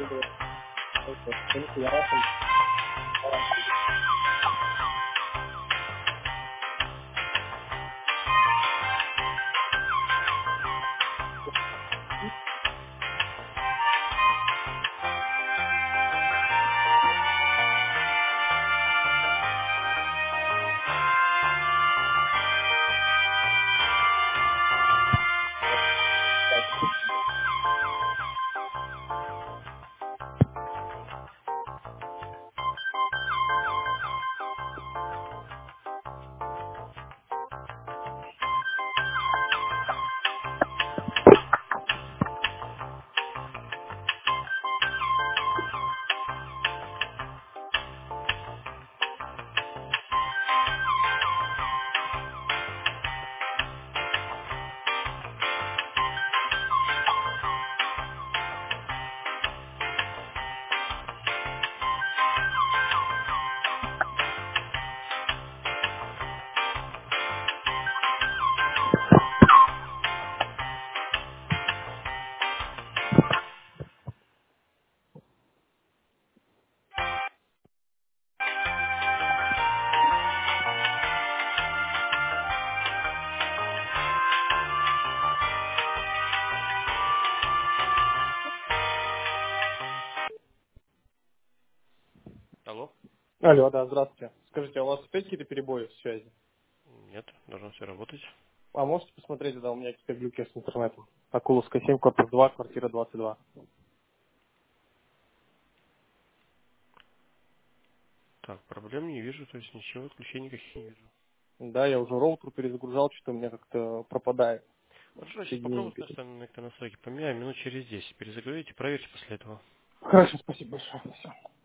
Алло? Алло, да, здравствуйте. Скажите, а у вас опять какие-то перебои в связи? Нет, должно все работать. А можете посмотреть, да, у меня какие-то глюки с интернетом. Акуловская 7, корпус 2, квартира 22. Так, проблем не вижу, то есть ничего, отключений никаких не вижу. Да, я уже роутер перезагружал, что-то у меня как-то пропадает Хорошо, сейчас соединение. попробую просто настройки поменяю минут через 10. Перезагрузите, проверьте после этого. Хорошо, спасибо большое. Всё.